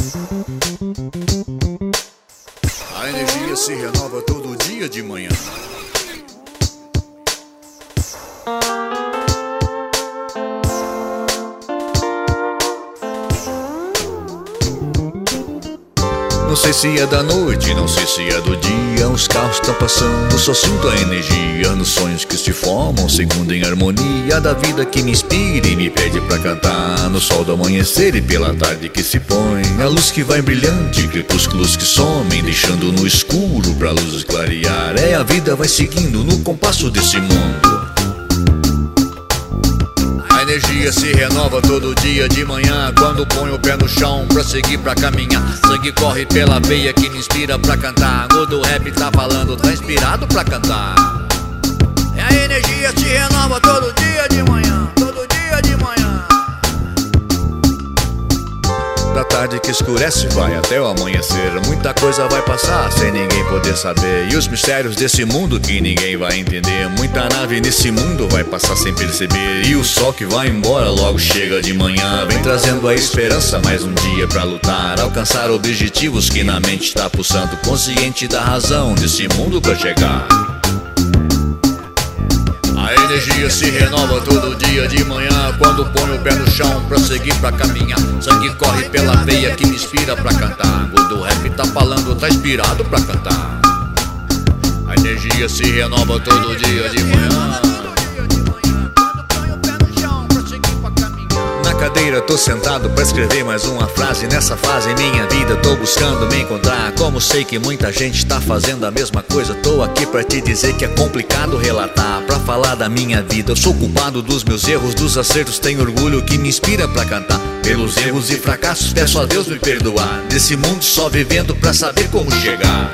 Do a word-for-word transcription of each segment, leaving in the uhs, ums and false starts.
A energia se renova todo dia de manhã. Não sei se é da noite, não sei se é do dia. Os carros estão passando, só sinto a energia nos sonhos que se formam, segundo em harmonia da vida que me inspira e me pede pra cantar. No sol do amanhecer e pela tarde que se põe, a luz que vai brilhante, crepúsculos que somem, deixando no escuro pra luz clarear. É, a vida vai seguindo no compasso desse mundo. A energia se renova todo dia de manhã, quando ponho o pé no chão pra seguir pra caminhar. Sangue corre pela veia que me inspira pra cantar. O do rap tá falando, tá inspirado pra cantar. E a energia se renova todo dia de manhã, todo dia de manhã. Da tarde que escurece vai até o amanhecer, muita coisa vai passar sem ninguém poder saber. E os mistérios desse mundo que ninguém vai entender, muita nave nesse mundo vai passar sem perceber. E o sol que vai embora logo chega de manhã, vem trazendo a esperança, mais um dia pra lutar, alcançar objetivos que na mente tá pulsando, consciente da razão desse mundo pra chegar. A energia se renova todo dia de manhã, quando ponho o pé no chão pra seguir pra caminhar. Sangue corre pela veia que me inspira pra cantar. O do rap tá falando, tá inspirado pra cantar. A energia se renova todo dia de manhã. Na cadeira tô sentado pra escrever mais uma frase. Nessa fase minha vida tô buscando me encontrar. Como sei que muita gente tá fazendo a mesma coisa, tô aqui pra te dizer que é complicado relatar. Pra falar da minha vida, eu sou culpado dos meus erros, dos acertos tenho orgulho que me inspira pra cantar. Pelos erros e fracassos peço a Deus me perdoar, desse mundo só vivendo pra saber como chegar.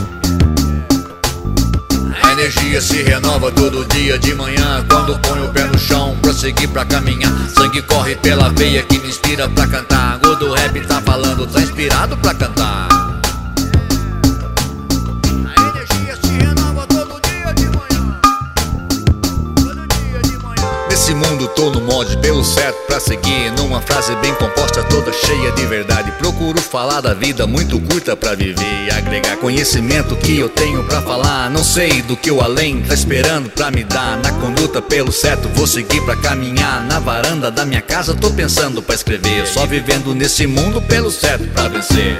A energia se renova todo dia de manhã, quando ponho o pé no chão pra seguir pra caminhar. Sangue corre pela veia que me inspira pra cantar. O do rap tá falando, tá inspirado pra cantar. A energia se renova todo dia de manhã, todo dia de manhã. Nesse mundo tô no molde pelo certo pra seguir, numa frase bem composta, toda cheia de verdade. Procuro falar da vida muito curta pra viver e agregar conhecimento que eu tenho pra falar. Não sei do que o além tá esperando pra me dar. Na conduta pelo certo vou seguir pra caminhar. Na varanda da minha casa tô pensando pra escrever, só vivendo nesse mundo pelo certo pra vencer.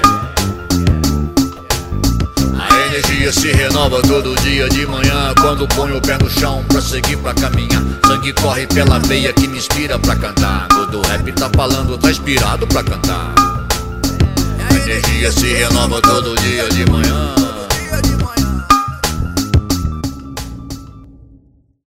A energia se renova todo dia de manhã, quando ponho o pé no chão pra seguir pra caminhar. Sangue corre pela veia que me inspira pra cantar. O do rap tá falando, tá inspirado pra cantar. A energia se renova todo dia de manhã.